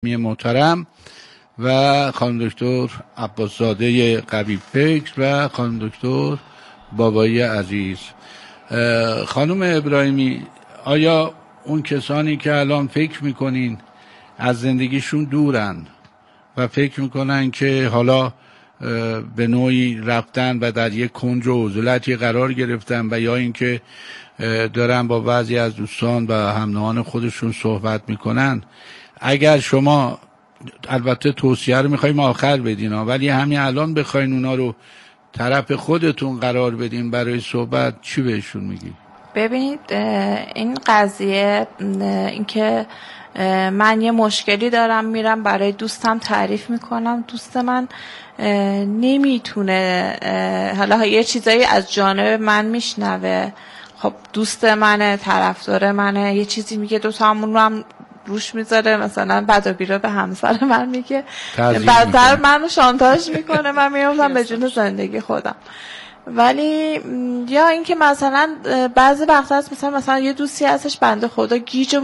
محترم و خانم دکتر عباس‌زاده قوی فکر و خانم دکتر بابایی عزیز. خانم ابراهیمی، آیا اون کسانی که الان فکر میکنین از زندگیشون دورن و فکر میکنن که حالا به نوعی رفتن و در یک کنج و عزلتی قرار گرفتن و یا اینکه دارن با بعضی از دوستان و همنهان خودشون صحبت میکنن، اگر شما البته توصیه رو میخوایم آخر بدین ولی همین الان بخواین اونا رو طرف خودتون قرار بدین برای صحبت، چی بهشون میگی؟ ببینید، این قضیه اینکه من یه مشکلی دارم میرم برای دوستم تعریف میکنم، دوست من نمیتونه، حالا یه چیزایی از جانب من میشنوه، خب دوست منه، طرفدار منه، یه چیزی میگه، دوتا همون رو هم روش میذاره، مثلا بد و بیرا به همسر من میگه، بعدتر منو شانتاژ میکنه، من میافتم به جون زندگی خودم. ولی یا اینکه مثلا بعضی وقتا هست مثلا یه دوستی هستش بنده خدا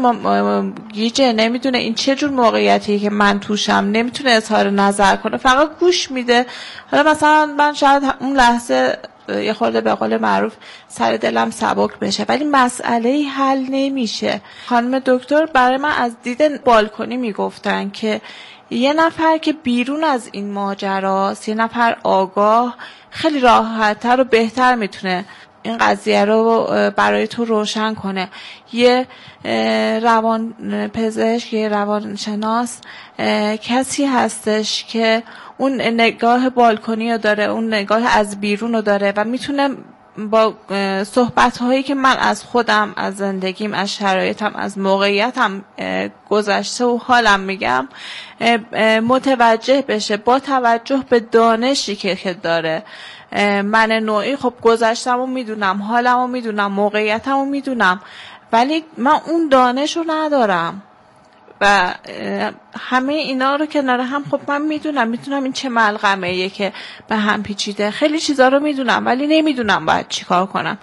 گیجه، نمیدونه این چه جور موقعیتیه که من توشم، نمیتونه اظهار نظر کنه، فقط گوش میده. حالا مثلا من شاید اون لحظه یه خورده به قول معروف سر دلم سبک بشه، ولی مسئله حل نمیشه. خانم دکتر برای من از دید بالکنی میگفتن که یه نفر که بیرون از این ماجراست، یه نفر آگاه، خیلی راحت‌تر و بهتر میتونه این قضیه رو برای تو روشن کنه. یه روان پزشک، یه روانشناس کسی هستش که اون نگاه بالکنی رو داره، اون نگاه از بیرون رو داره و میتونه با صحبت‌هایی که من از خودم، از زندگیم، از شرایطم، از موقعیتم گذشته و حالم میگم متوجه بشه، با توجه به دانشی که داره. من نوعی خب گذشتمو میدونم، حالمو میدونم، موقعیتمو میدونم، ولی من اون دانش رو ندارم و همه اینا رو کنار هم خب من میدونم این چه ملغمه‌ایه که به هم پیچیده، خیلی چیزا رو میدونم ولی نمیدونم باید چیکار کنم.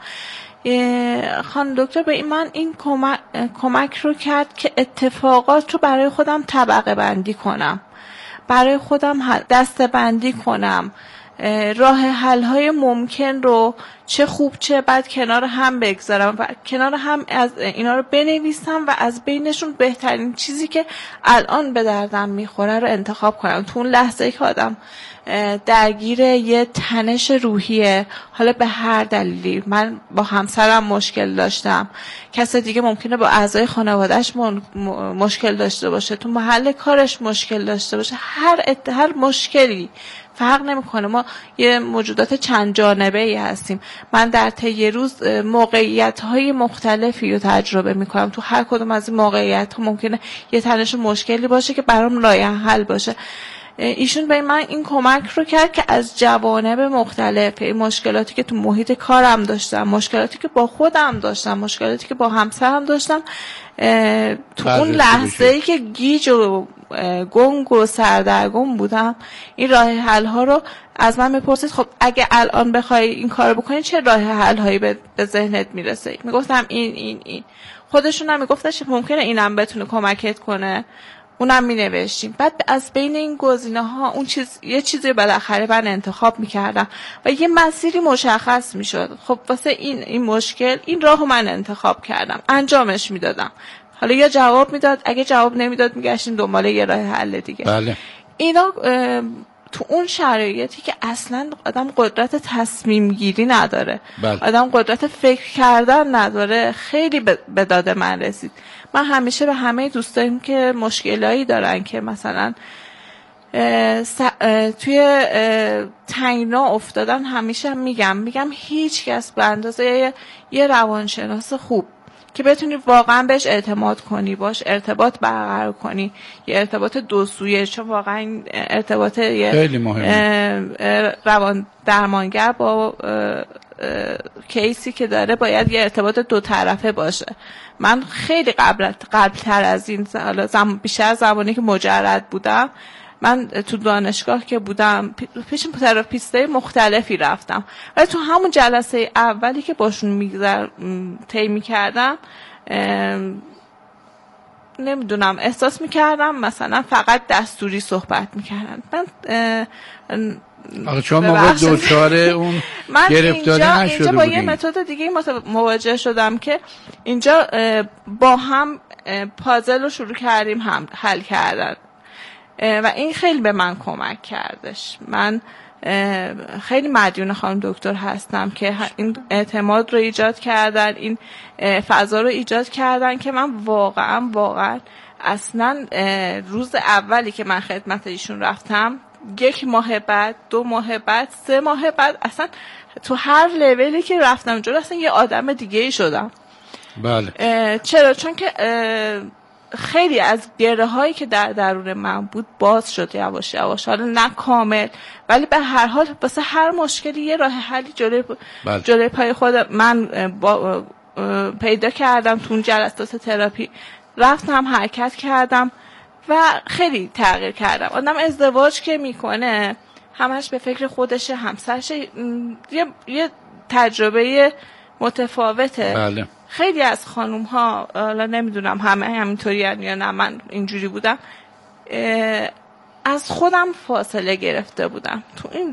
خانم دکتر به من این کمک رو کرد که اتفاقات رو برای خودم طبقه بندی کنم، برای خودم دسته بندی کنم، راه حل های ممکن رو چه خوب چه بد کنار هم بگذارم و کنار هم از اینا رو بنویسم و از بینشون بهترین چیزی که الان به دردم میخوره رو انتخاب کنم. تو اون لحظه که آدم درگیر یه تنش روحیه، حالا به هر دلیلی، من با همسرم مشکل داشتم، کس دیگه ممکنه با اعضای خانوادهش مشکل داشته باشه، تو محل کارش مشکل داشته باشه، هر مشکلی فرق نمیکنه، ما یه موجودات چند جانبه ای هستیم. من در طی روز موقعیت های مختلفی رو تجربه میکنم، تو هر کدوم از این موقعیت ها ممکنه یه تنش مشکلی باشه که برام راه حل باشه. ایشون به من این کمک رو کرد که از جوانب مختلف، این مشکلاتی که تو محیط کارم داشتم، مشکلاتی که با خودم داشتم، مشکلاتی که با همسرم داشتم، تو اون لحظه‌ای که گیج و گنگ و سردرگم بودم، این راه حل ها رو از من میپرسید خب اگه الان بخوای این کارو بکنی چه راه حل هایی به ذهنت میرسه؟ میگفتم این خودشون هم میگفتش ممکنه اینم بتونه کمکت کنه، اونم مینوشتیم. بعد از بین این گزینه ها یه چیزی بالاخره من انتخاب میکردم و یه مسیری مشخص میشد. خب واسه این مشکل این راهو من انتخاب کردم، انجامش میدادم. حالا یا جواب میداد، اگه جواب نمیداد میگشتیم دنبال یه راه حل دیگه. بله. اینا تو اون شرایطی که اصلا آدم قدرت تصمیم گیری نداره، بله. آدم قدرت فکر کردن نداره، خیلی به داد من رسید. من همیشه به همه دوستایم که مشکلایی دارن که مثلا توی تنگنا افتادن، همیشه میگم هیچ کس به اندازه یه روانشناس خوب که بتونی واقعا بهش اعتماد کنی، باش ارتباط برقرار کنی، یه ارتباط دو سویه، چون واقعا ارتباط خیلی مهمه. روان درمانگر با کیسی که داره باید یه ارتباط دو طرفه باشه. من خیلی قبلتر از این، بیشتر از زمانی که مجرد بودم، من تو دانشگاه که بودم پیش تراپیستای مختلفی رفتم، ولی تو همون جلسه اولی که باشون طی می‌کردم نمیدونم احساس میکردم مثلا فقط دستوری صحبت میکردن. من آخه شما موقع دوچاره اون گرفتاری نشده اینجا با یه متد دیگه مواجه شدم که اینجا با هم پازل رو شروع کردیم هم حل کردن و این خیلی به من کمک کردش. من خیلی مدیون خانم دکتر هستم که این اعتماد رو ایجاد کردن، این فضا رو ایجاد کردن که من واقعا اصلا روز اولی که من خدمت ایشون رفتم، 1 ماه بعد، 2 ماه بعد، 3 ماه بعد، اصلا تو هر لولی که رفتم اونجا اصلا یه آدم دیگه ای شدم. بله. چرا؟ چون که خیلی از گره هایی که در درون من بود باز شد یواش یواش، حالا نه کامل ولی به هر حال واسه هر مشکلی یه راه حلی جلوی پای خود من پیدا کردم. تو اون جلسات تراپی رفتم، حرکت کردم و خیلی تغییر کردم. آدم ازدواج که میکنه همش به فکر خودشه، همسرش، یه تجربه متفاوته. بله. خیلی از خانوم ها، حالا نمیدونم همه همینطوری یا نه، من اینجوری بودم، از خودم فاصله گرفته بودم. تو این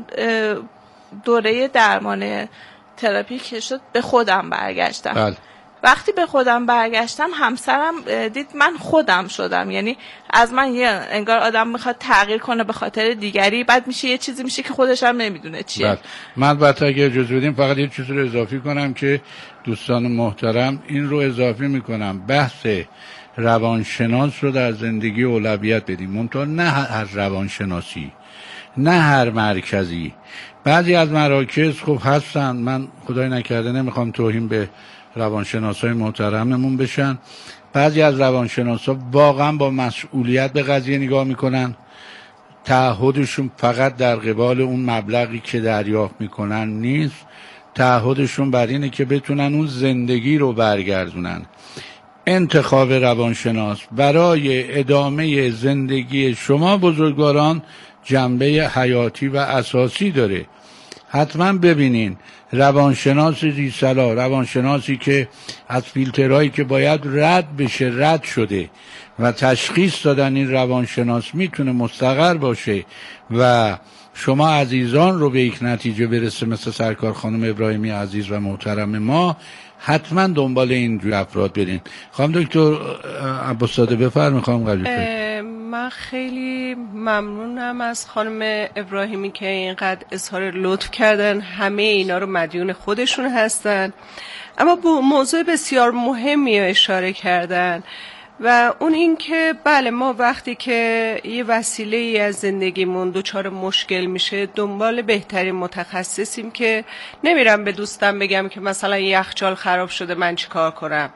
دوره درمان تراپی که شد به خودم برگشتم. بله. وقتی به خودم برگشتم همسرم دید من خودم شدم، یعنی از من یه انگار آدم میخواد تغییر کنه به خاطر دیگری، بعد میشه یه چیزی میشه که خودش هم نمیدونه چیه. بله. من البته اگه اجازه بدیم فقط یه چیز رو اضافی کنم که دوستان محترم این رو اضافی میکنم، بحث روانشناس رو در زندگی اولویت بدیم، منتها نه هر روانشناسی، نه هر مرکزی. بعضی از مراکز خب هستن، من خدای نکرده نمیخوام توهین به روانشناسای محترممون بشن، بعضی از روانشناسا واقعا با مسئولیت به قضیه نگاه میکنن، تعهدشون فقط در قبال اون مبلغی که دریافت میکنن نیست، تعهدشون بر اینه که بتونن اون زندگی رو برگردونن. انتخاب روانشناس برای ادامه زندگی شما بزرگواران جنبه حیاتی و اساسی داره. حتما ببینین روانشناس ریسلا، روانشناسی که از فیلترهایی که باید رد بشه رد شده و تشخیص دادن این روانشناس میتونه مستقر باشه و شما عزیزان رو به یک نتیجه برسه، مثل سرکار خانم ابراهیمی عزیز و محترم ما. حتما دنبال این افراد برین. خانم دکتر عباس‌زاده بفرمایید. خانم قبیله، من خیلی ممنونم از خانم ابراهیمی که اینقدر اظهار لطف کردن، همه اینا رو مدیون خودشون هستن، اما به موضوع بسیار مهمی اشاره کردن و اون این که بله، ما وقتی که یه وسیله ای از زندگیمون دچار مشکل میشه دنبال بهترین متخصصیم که نمیرم به دوستم بگم که مثلا یخچال خراب شده من چیکار کنم،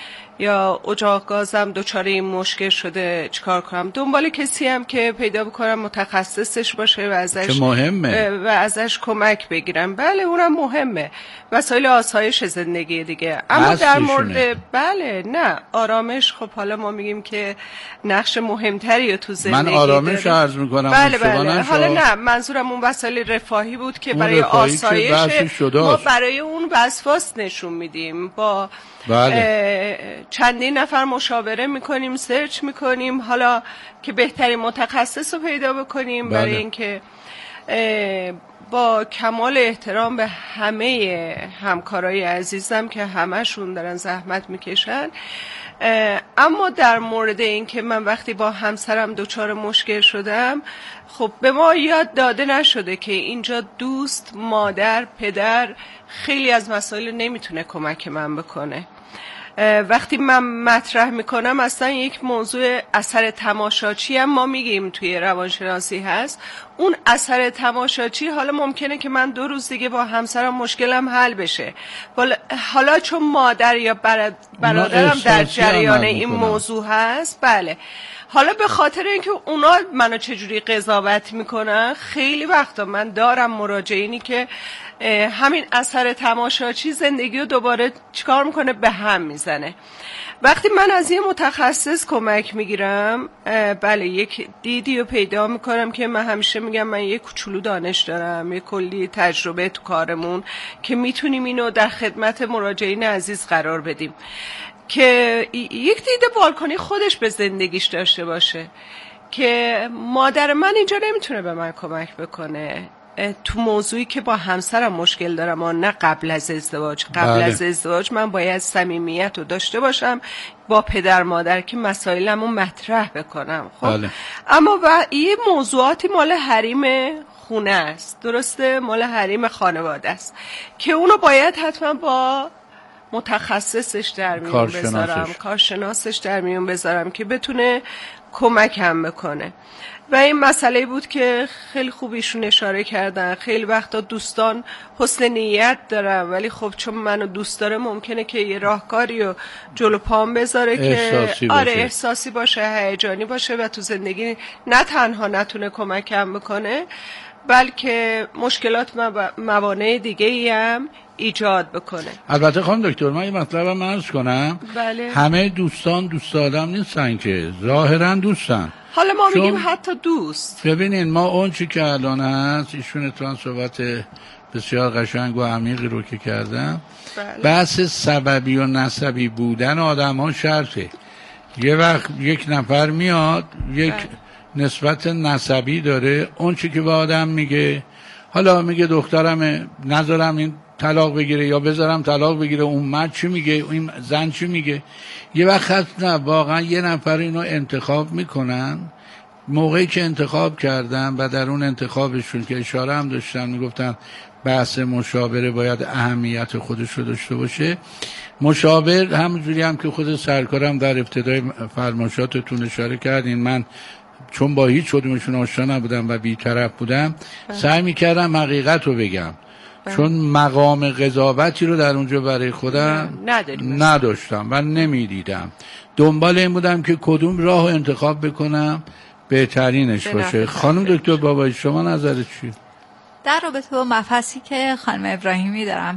یا اجاق گازم دچار این مشکل شده چیکار کنم. دنبال کسی هم که پیدا بکنم متخصصش باشه و ازش مهمه و ازش کمک بگیرم. بله اونم مهمه، وسایل آسایش زندگی دیگه. اما در مورد بله نه آرامش، خب حالا ما میگیم که نقش مهمتری تو زندگی من آرامش عرض میکنم. بله حالا نه منظورم اون وسایل رفاهی بود که برای آسایش ما برای اون وسواس نشون میدیم، با چندین نفر مشاوره میکنیم، سرچ میکنیم حالا که بهترین متخصص رو پیدا بکنیم. برای اینکه با کمال احترام به همه همکارای عزیزم که همشون دارن زحمت میکشن، اما در مورد این که من وقتی با همسرم دچار مشکل شدم، خب به ما یاد داده نشده که اینجا دوست، مادر، پدر خیلی از مسائل نمیتونه کمک من بکنه. وقتی من مطرح میکنم اصلا یک موضوع اثر تماشاچی هم ما میگیم توی روانشناسی هست، اون اثر تماشاچی حالا ممکنه که من 2 روز دیگه با همسرم مشکلم حل بشه، حالا چون مادر یا برادرم در جریان این موضوع هست، بله حالا به خاطر اینکه اونا منو چجوری قضاوت میکنن، خیلی وقتا من دارم مراجعینی که همین اثر تماشاچی زندگی رو دوباره چیکار میکنه، به هم میزنه. وقتی من از یه متخصص کمک میگیرم، بله یک دیدی رو پیدا میکنم که من همیشه میگم من یه کوچولو دانش دارم، یه کلی تجربه تو کارمون که میتونیم اینو در خدمت مراجعین عزیز قرار بدیم. که یک دید بالکنی خودش به زندگیش داشته باشه که مادر من اینجا نمیتونه به من کمک بکنه تو موضوعی که با همسرم مشکل دارم و نه قبل از ازدواج. از ازدواج من باید صمیمیت رو داشته باشم با پدر مادر که مسائلمو مطرح بکنم. خب اما یه موضوعاتی مال حریم خونه است، درسته، مال حریم خانواده است که اونو باید حتما با متخصصش در میون بذارم، کارشناسش در میون بذارم که بتونه کمکم بکنه. و این مسئله بود که خیلی خوب ایشون اشاره کردن. خیلی وقتا دوستان حسن نیت دارن ولی خب چون منو دوست داره ممکنه که یه راهکاری رو جلو پام بذاره که احساسی باشه، هیجانی باشه و تو زندگی نه تنها نتونه کمکم بکنه بلکه مشکلات موانع دیگه ای هم ایجاد بکنه. البته خانم دکتر من یه مطلبم عرض کنم. بله. همه دوستان دوست آدم نیستن که، ظاهرا دوستن. حالا ما میگیم حتی دوست. ببینین ما اون چی که الان هست، ایشون اتفاقا صحبت بسیار قشنگ و عمیقی رو که کردم. بله. بحث سببی و نسبی بودن آدم ها شرطه. یه وقت یک نفر میاد یک نسبت نسبی داره، اون چی که به آدم میگه، حالا میگه دخترم نذارم این طلاق بگیره یا بذارم طلاق بگیره، اون مرد چی میگه، این زن چی میگه. یه وقت نه، واقعا یه نفر اینو انتخاب میکنن، موقعی که انتخاب کردن و در اون انتخابشون که اشاره هم داشتن میگفتن بحث مشاوره باید اهمیت خودش رو داشته باشه. مشاور همونجوری هم که خود سرکارم در ابتدای فرمایشاتتون اشاره کردین، من چون با هیچ کدومشون آشنا نبودم و بی‌طرف بودم سعی میکردم حقیقت رو بگم، چون مقام قضاوتی رو در اونجا برای خودم نداشتم و نمیدیدم. دنبال این بودم که کدوم راه رو انتخاب بکنم بهترینش باشه. خانم دکتر بابایی شما نظرت چیه؟ در رابطه با مبحثی که خانم ابراهیمی دارم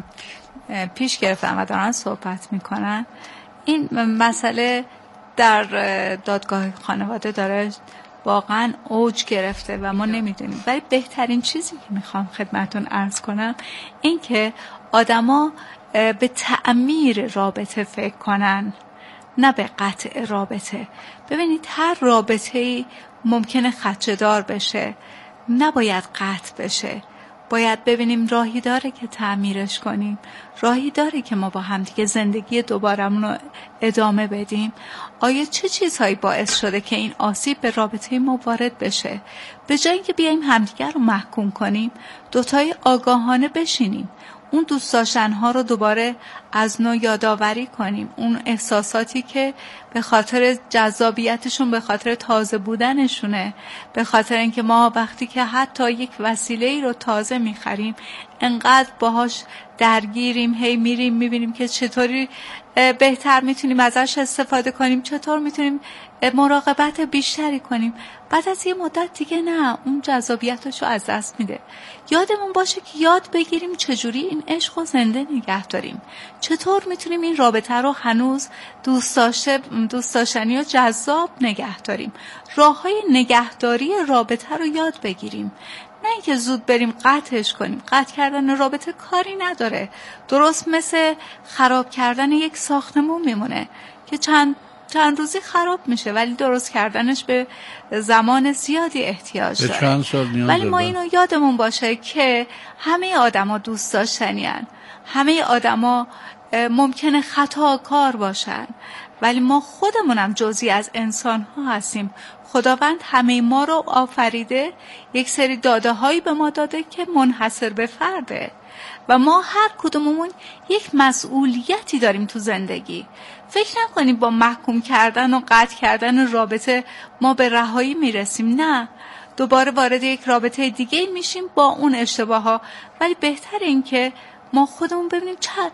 پیش گرفتم و دارن صحبت میکنن، این مسئله در دادگاه خانواده داره واقعا اوج گرفته و ما نمیدونیم. ولی بهترین چیزی که میخوام خدمتون عرض کنم این که آدما به تعمیر رابطه فکر کنن نه به قطع رابطه. ببینید هر رابطه‌ای ممکنه خدشه‌دار بشه، نباید قطع بشه. باید ببینیم راهی داره که تعمیرش کنیم، راهی داره که ما با هم دیگه زندگی دوبارمون رو ادامه بدیم. آیا چه چیزهایی باعث شده که این آسیب به رابطه ما وارد بشه؟ به جای اینکه بیایم همدیگه رو محکوم کنیم، دوتای آگاهانه بشینیم، اون دوست داشتنها رو دوباره از نو یادآوری کنیم، اون احساساتی که به خاطر جذابیتشون، به خاطر تازه بودنشونه، به خاطر اینکه ما وقتی که حتی یک وسیله‌ای رو تازه می‌خریم انقدر باهاش درگیریم، هی میریم می‌بینیم که چطوری بهتر میتونیم ازش استفاده کنیم، چطور میتونیم مراقبت بیشتری کنیم. بعد از یه مدت دیگه نه، اون جذابیتش رو از دست میده. یادمون باشه که یاد بگیریم چجوری این عشق رو زنده نگه داریم، چطور میتونیم این رابطه رو هنوز دوست داشتنی و جذاب نگه داریم. راههای نگهداری رابطه رو یاد بگیریم، نه اینکه زود بریم قطعش کنیم. قطع کردن رابطه کاری نداره، درست مثل خراب کردن یک ساختمون میمونه که چند روزی خراب میشه ولی درست کردنش به زمان زیادی احتیاج داره. چند سال نیاز ولی ما اینو یادمون باشه که همه آدما دوست داشتنی هن. همه آدما ممکنه خطاکار باشن ولی ما خودمونم جزئی از انسان ها هستیم. خداوند همه ما رو آفریده، یک سری داده هایی به ما داده که منحصر به فرده و ما هر کدوممون یک مسئولیتی داریم تو زندگی. فکر نکنیم با محکوم کردن و قطع کردن رابطه ما به رهایی میرسیم، نه، دوباره وارد یک رابطه دیگه میشیم با اون اشتباه ها. ولی بهتر این که ما خودمون ببینیم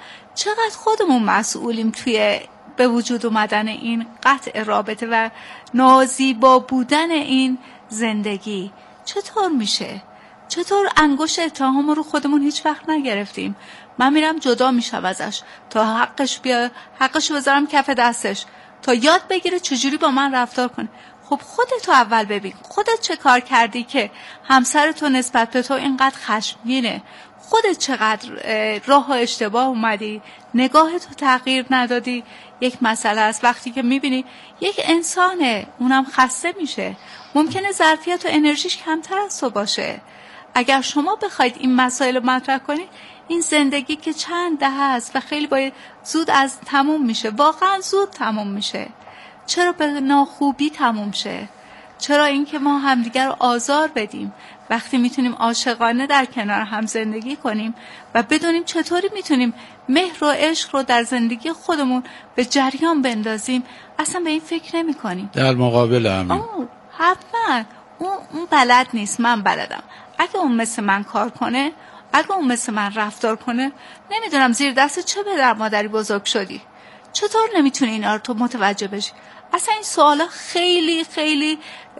چقدر خودمون مسئولیم توی به وجود اومدن این قطع رابطه و نازیبا بودن این زندگی. چطور میشه؟ چطور انگشت اتهام رو خودمون هیچ وقت نگرفتیم؟ من میرم جدا میشم ازش تا حقش بذارم کف دستش تا یاد بگیره چجوری با من رفتار کنه. خب خودتو اول ببین، خودت چه کار کردی که همسر تو نسبت به تو اینقدر خشمگینه؟ خودت چقدر راه و اشتباه اومدی، نگاهتو تغییر ندادی. یک مسئله است وقتی که میبینی یک انسانه اونم خسته میشه، ممکنه ظرفیت و انرژیش کمتر از تو باشه. اگر شما بخواید این مسائل رو مطرح کنید، این زندگی که چند دهه است و خیلی باید زود از تموم میشه، واقعا زود تموم میشه. چرا به ناخوبی تموم شه؟ چرا اینکه ما همدیگر رو آزار بدیم وقتی میتونیم عاشقانه در کنار هم زندگی کنیم و بدونیم چطوری میتونیم مهر و عشق رو در زندگی خودمون به جریان بندازیم؟ اصلا به این فکر نمی کنیم. در مقابل همین حتما اون بلد نیست، من بلدم. اگه اون مثل من کار کنه، اگه اون مثل من رفتار کنه، نمیدونم زیر دست چه پدر مادری بزرگ شدی، چطور نمیتونی اینا رو تو متوجه بشی؟ اصلا این سوالا خیلی خیلی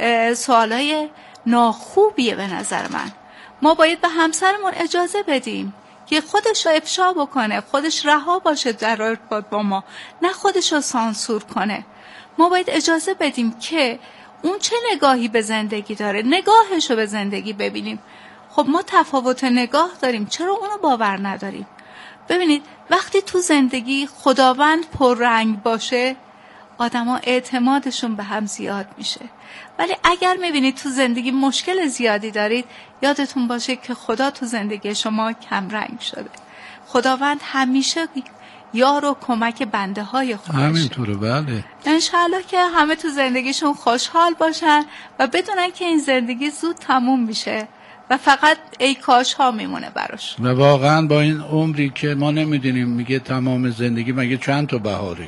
سوالای ناخوبیه به نظر من. ما باید به همسرمون اجازه بدیم که خودش رو افشا بکنه، خودش رها باشه در ارتباط با ما، نه خودش رو سانسور کنه. ما باید اجازه بدیم که اون چه نگاهی به زندگی داره، نگاهش رو به زندگی ببینیم. خب ما تفاوت نگاه داریم، چرا اونو باور نداریم؟ ببینید وقتی تو زندگی خداوند پررنگ باشه، آدما اعتمادشون به هم زیاد میشه. ولی اگر میبینید تو زندگی مشکل زیادی دارید، یادتون باشه که خدا تو زندگی شما کم رنگ شده. خداوند همیشه یار و کمک بنده های خودشه. همینطوره. بله انشالله که همه تو زندگیشون خوشحال باشن و بدونن که این زندگی زود تموم میشه و فقط ای کاش ها میمونه براش. و واقعا با این عمری که ما نمیدونیم، میگه تمام زندگی مگه چند تا بهاره؟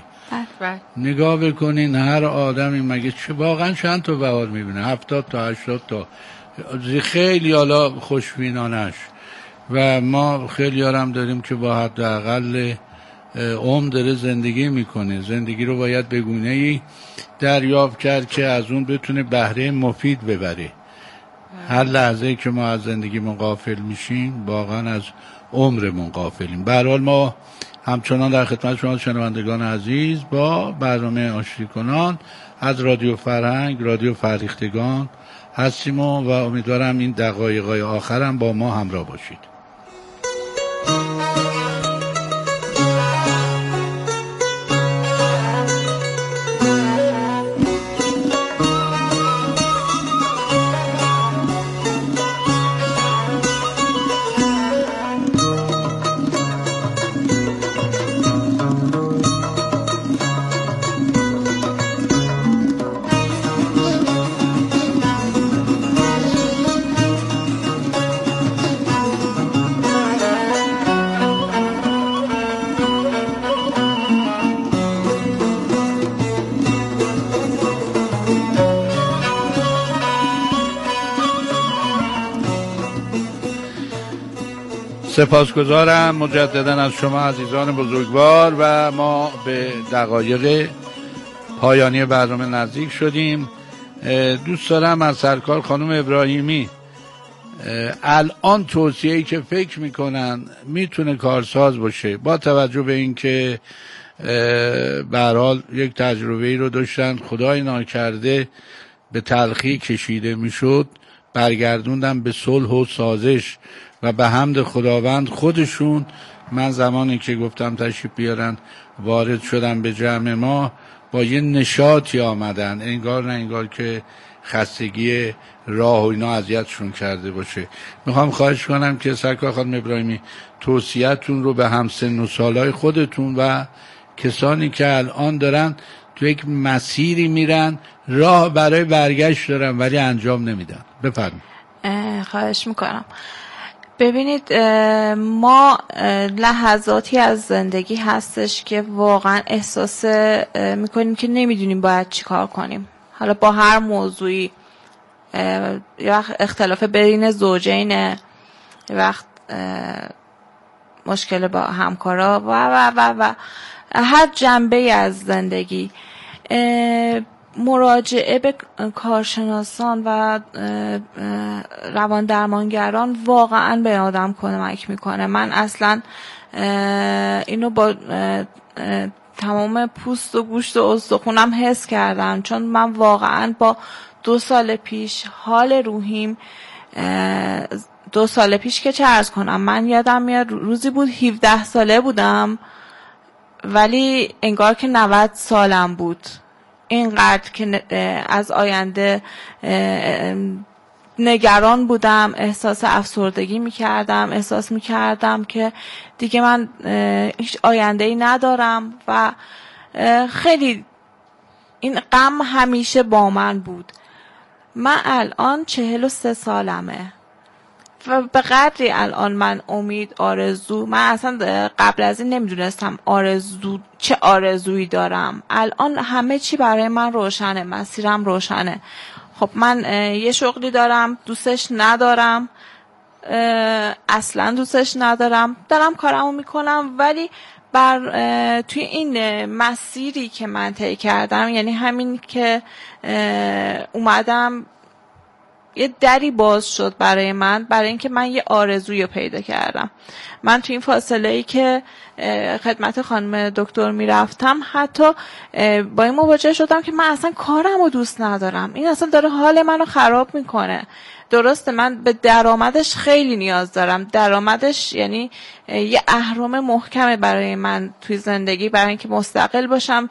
نگاه بکنین هر آدمی مگه واقعا چند تا بهار میبینه؟ 70 تا 80 تا، خیلی حالا خوشبینانش. و ما خیلی هم داریم که با حداقل عمر داره زندگی میکنه. زندگی رو باید به گونه‌ای دریافت کرد که از اون بتونه بهره مفید ببره. هر لحظه که ما از زندگیمون غافل میشیم واقعا از عمرمون غافلیم. به هر حال ما همچنان در خدمت شما شنوندگان عزیز با برنامه آشتی کنان از رادیو فرهنگ، رادیو فرهیختگان هستیم و امیدوارم این دقایق‌های آخرم با ما همراه باشید. سپاسگزارم مجددا از شما عزیزان بزرگوار و ما به دقایق پایانی برنامه نزدیک شدیم. دوست دارم از سرکار خانم ابراهیمی الان توصیه‌ای که فکر میکنن میتونه کارساز باشه، با توجه به اینکه به هر حال یک تجربه‌ای رو داشتن، خدای ناکرده به تلخی کشیده میشد، برگردوندن به صلح و سازش و به حمد خداوند خودشون. من زمانی که گفتم تشریف بیارن وارد شدم به جمع ما، با یه نشاطی آمدن، انگار نه انگار که خستگی راه و اینا اذیتشون کرده باشه. میخوام خواهش کنم که سرکار خانم ابراهیمی توصیه‌تون رو به همسن و سالای خودتون و کسانی که الان دارن تو یک مسیری میرن، راه برای برگشت دارن ولی انجام نمیدن، بفرمایید. خواهش میکنم. ببینید ما لحظاتی از زندگی هستش که واقعا احساس میکنیم که نمیدونیم باید چی کار کنیم. حالا با هر موضوعی، یا اختلاف بین زوجین، یه وقت مشکل با همکارا و هر جنبه از زندگی. مراجعه به کارشناسان و روان درمانگران واقعا به آدم کمک میکنه. من اصلا اینو با تمام پوست و گوشت و استخونم حس کردم، چون من واقعا با 2 سال پیش حال روحیم 2 سال پیش که چه عرض کنم، من یادم میاد روزی بود 17 ساله بودم ولی انگار که 90 سالم بود. اینقدر که از آینده نگران بودم، احساس افسردگی میکردم، احساس میکردم که دیگه من هیچ آینده‌ای ندارم و خیلی این غم همیشه با من بود. من الان 43 سالمه و به قدری الان من امید، آرزو، من اصلا قبل از این نمیدونستم چه آرزویی دارم. الان همه چی برای من روشنه، مسیرم روشنه. خب من یه شغلی دارم، دوستش ندارم، اصلا دوستش ندارم، دارم کارمو میکنم، ولی توی این مسیری که من طی کردم، یعنی همین که اومدم یه دری باز شد برای من، برای اینکه من یه آرزویی رو پیدا کردم. من توی این فاصله‌ای که خدمت خانم دکتر میرفتم حتی با این مواجه شدم که من اصلا کارم رو دوست ندارم، این اصلا داره حال منو خراب میکنه. درسته من به درآمدش خیلی نیاز دارم، درآمدش یعنی یه اهرم محکمه برای من توی زندگی، برای اینکه مستقل باشم،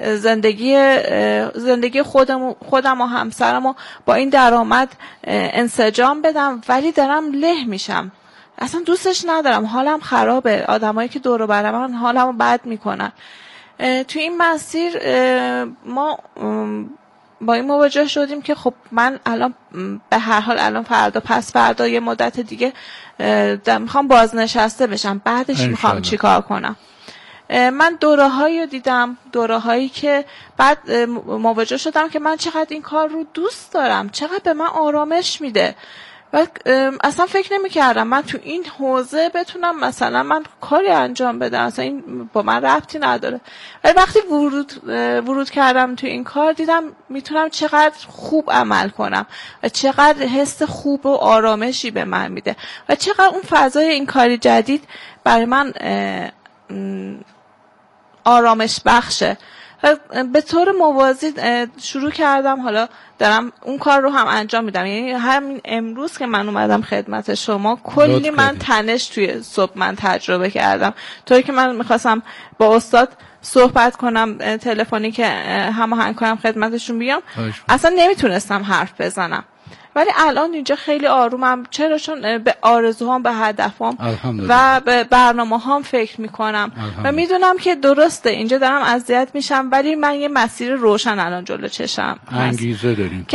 زندگی خودم و همسرم و با این درآمد انسجام بدم، ولی دارم له میشم، اصلا دوستش ندارم، حالم خرابه، آدمایی که دور و بر من حالمو بد میکنن. توی این مسیر ما با این مواجه شدیم که خب من الان به هر حال الان فردا پس فردا یه مدت دیگه میخوام بازنشسته بشم، بعدش میخوام چی کار کنم. من دوره‌هایی رو دیدم، دوره‌هایی که بعد مواجه شدم که من چقدر این کار رو دوست دارم، چقدر به من آرامش میده و اصلا فکر نمی کردم من تو این حوزه بتونم مثلا من کاری انجام بدم، اصلا این با من ربطی نداره. ولی وقتی ورود کردم تو این کار دیدم میتونم چقدر خوب عمل کنم و چقدر حس خوب و آرامشی به من میده و چقدر اون فضای این کاری جدید برای من آرامش بخشه. به طور موازی شروع کردم، حالا دارم اون کار رو هم انجام میدم. یعنی همین امروز که من اومدم خدمت شما کلی من تنش توی صبح من تجربه کردم، طوری که من میخواستم با استاد صحبت کنم تلفنی که هماهنگ کنم خدمتشون بیام، اصلا نمیتونستم حرف بزنم. ولی الان اینجا خیلی آرومم، چرا؟ چون به آرزوهام، به هدفام و به برنامه‌هام فکر میکنم و میدونم که درسته اینجا دارم اذیت میشم، ولی من یه مسیر روشن الان جلو چشم انگیزه داریم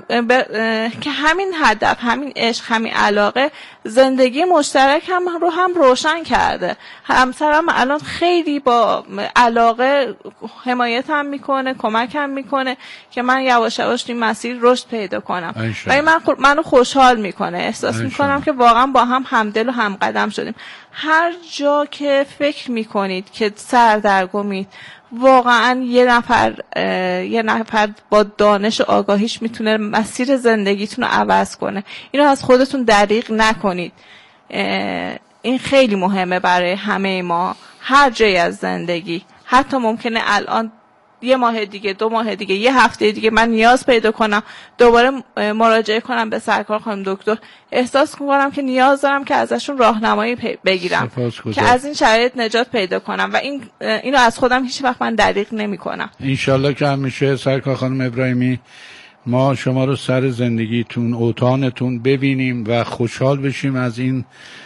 که همین هدف، همین عشق، همین علاقه زندگی مشترک هم روشن کرده. همسرم الان خیلی با علاقه حمایتم میکنه، کمکم میکنه که من یواش یواش این مسیر رشد پیدا کنم و منو خوشحال میکنه. احساس میکنم که واقعا با هم همدل و همقدم شدیم. هر جا که فکر میکنید که سردرگمید، واقعا یه نفر با دانش و آگاهیش میتونه مسیر زندگیتون رو عوض کنه. اینو از خودتون دریغ نکنید. این خیلی مهمه برای همه ما، هر جایی از زندگی. حتی ممکنه الان 1 ماه دیگه، 2 ماه دیگه، 1 هفته دیگه من نیاز پیدا کنم دوباره مراجعه کنم به سرکار خانم دکتر، احساس کنم که نیاز دارم که ازشون راهنمایی بگیرم که از این شرایط نجات پیدا کنم و اینو از خودم هیچ وقت من دریغ نمی کنم. انشالله که همیشه سرکار خانم ابراهیمی ما شما رو سر زندگیتون، اوطانتون ببینیم و خوشحال بشیم از این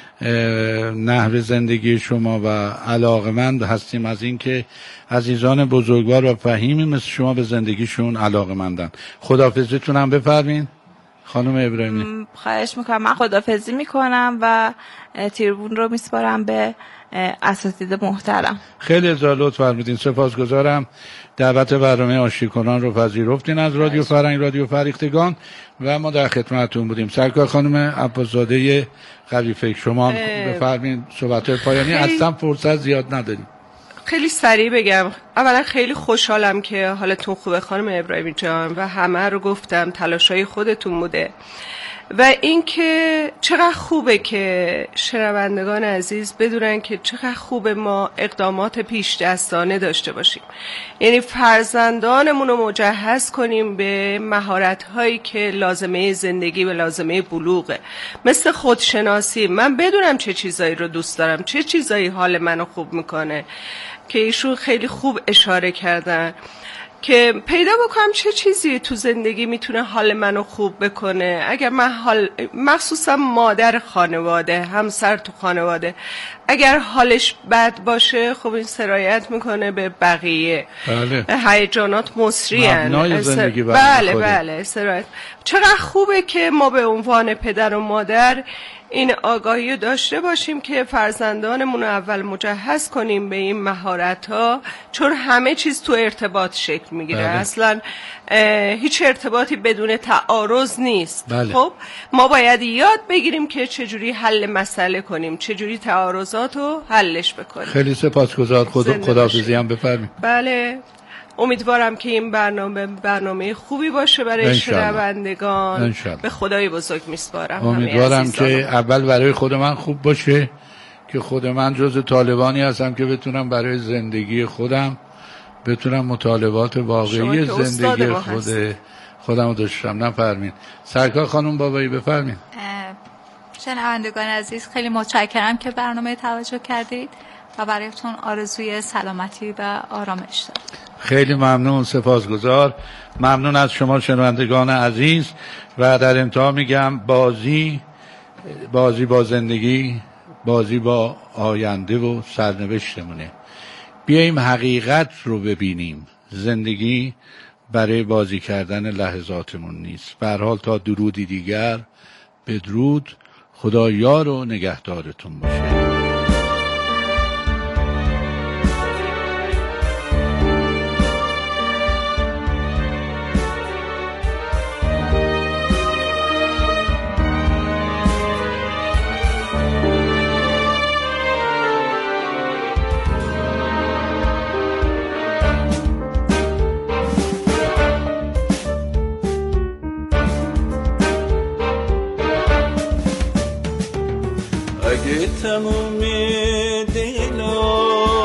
نحو زندگی شما و علاقمند هستیم از این که عزیزان بزرگوار و فهیمی مثل شما به زندگیشون علاقمندن. خداحافظیتون هم بفرمین خانم ابراهیمی. خواهش میکنم. من خداحافظی میکنم و تریبون رو میسپارم به اساتید محترم. خیلی هزار لطف فرمودین، سپاسگزارم. دعوت برنامه آشتی کنان رو پذیرفتین از رادیو فرهنگ، رادیو فریختگان و ما در خدمتتون بودیم. سرکار خانم عباس‌زاده قوی فکر شما بفرمایید صحبت پایانی، اصلا فرصت زیاد نداریم. خیلی سریع بگم. اولا خیلی خوشحالم که حالتون خوبه خانم ابراهیمی جان و همه رو گفتم تلاشای خودتون بوده. و اینکه چقدر خوبه که شنوندگان عزیز بدونن که چقدر خوبه ما اقدامات پیش دستانه داشته باشیم، یعنی فرزندانمون رو مجهز کنیم به مهارت‌هایی که لازمه زندگی و لازمه بلوغه، مثل خودشناسی. من بدونم چه چیزایی رو دوست دارم، چه چیزایی حال منو خوب میکنه، که ایشون خیلی خوب اشاره کردن که پیدا بکنم چه چیزی تو زندگی میتونه حال منو خوب بکنه. اگر من مخصوصا مادر خانواده، همسر تو خانواده اگر حالش بد باشه، خب این سرایت میکنه به بقیه. بله. هیجانات مصری‌اند. مبنای زندگی بله سرایت. چقدر خوبه که ما به عنوان پدر و مادر این آگاهی داشته باشیم که فرزندانمون رو اول مجهز کنیم به این مهارت‌ها، چون همه چیز تو ارتباط شکل میگیره. بله. اصلا هیچ ارتباطی بدون تعارض نیست. بله. خب ما باید یاد بگیریم که چجوری حل مسئله کنیم، چجوری تعارضات رو حلش بکنیم. خیلی سپاسگزار. خداحافظی هم بفرمایید. بله، امیدوارم که این برنامه خوبی باشه برای شنوندگان. به خدای بزرگ میسپارم. امیدوارم که اول برای خود من خوب باشه، که خود من جز طالبانی هستم que بتونم برای زندگی خودم بتونم مطالبات واقعی زندگی خودم رو داشتم. نفرمین سرکار خانم بابایی بفرمین. شنوندگان عزیز خیلی متشکرم که برنامه توجه کردید و برایتون آرزوی سلامتی و آرامش دارم. خیلی ممنون، سپاسگزار. ممنون از شما شنوندگان عزیز. و در انتها میگم بازی با زندگی، بازی با آینده و سرنوشتمونه. بیاییم حقیقت رو ببینیم. زندگی برای بازی کردن لحظاتمون نیست. به هر حال تا درودی دیگر، بدرود. خدا یار و نگهدارتون باشه. تموم دلا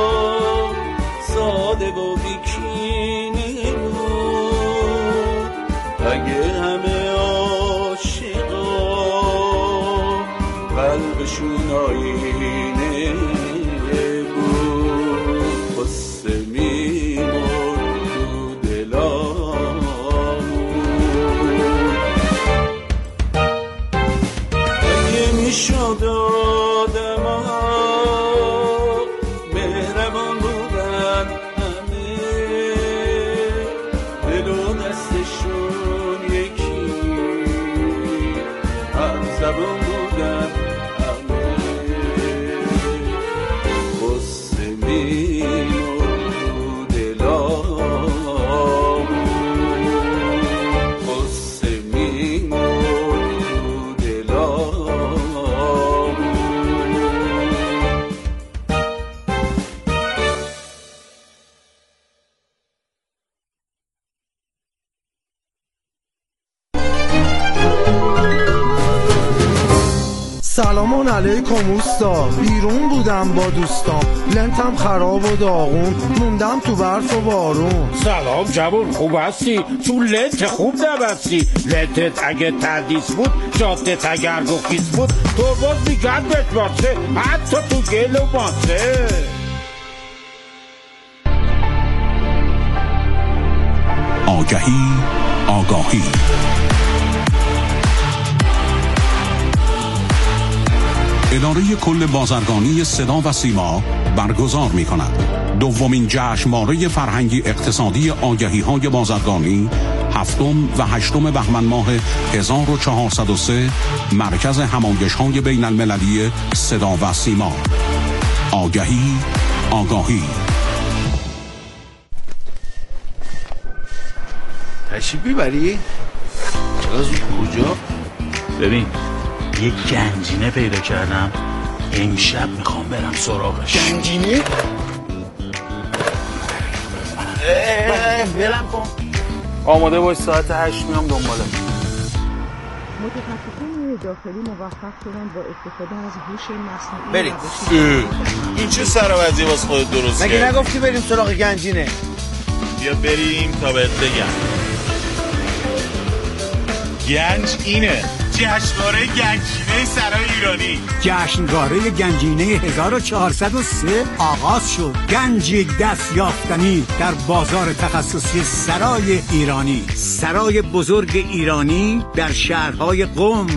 ساده و بیکینه بود، اگه همه عاشقا قلبشون آینه بود، قصه میمرد تو دلامون. اگه میشد سلام علیکم اوستا، بیرون بودم با دوستام، لنتم خراب و داغون، موندم تو برف و بارون. سلام جوون، خوب هستی؟ تو لنت خوب نبستی. لنتت اگه تردیس بود، جادت اگر گفیز بود، تو باز میگن بتباسه، حتی تو گل و باسه. آگاهی اداره کل بازرگانی صدا و سیما برگزار می کند. دومین جشنواره فرهنگی اقتصادی آگهی‌های بازرگانی 7 و 8 بهمن ماه 1403 مرکز همایش‌های بین المللی صدا و سیما. آگاهی تشریف میبری؟ چرا زود کجا؟ ببین یک گنجینه پیدا کردم، امشب میخوام برم سراغش. گنجینه؟ برم کن. آماده باش، ساعت 8 میام دنباله. متخصصین داخلی موفق شدن با استفاده از هوش مصنوعی بریم. این چه سراوزی واسه خودت درست کردی؟ مگه نگفتی بریم سراغ گنجینه؟ بیا بریم تا بهت بگم. گنج اینه، جشنواره گنجینه سرای ایرانی. جشنواره گنجینه 1403 آغاز شد. گنجی دست یافتنی در بازار تخصصی سرای ایرانی. سرای بزرگ ایرانی در شهرهای قم،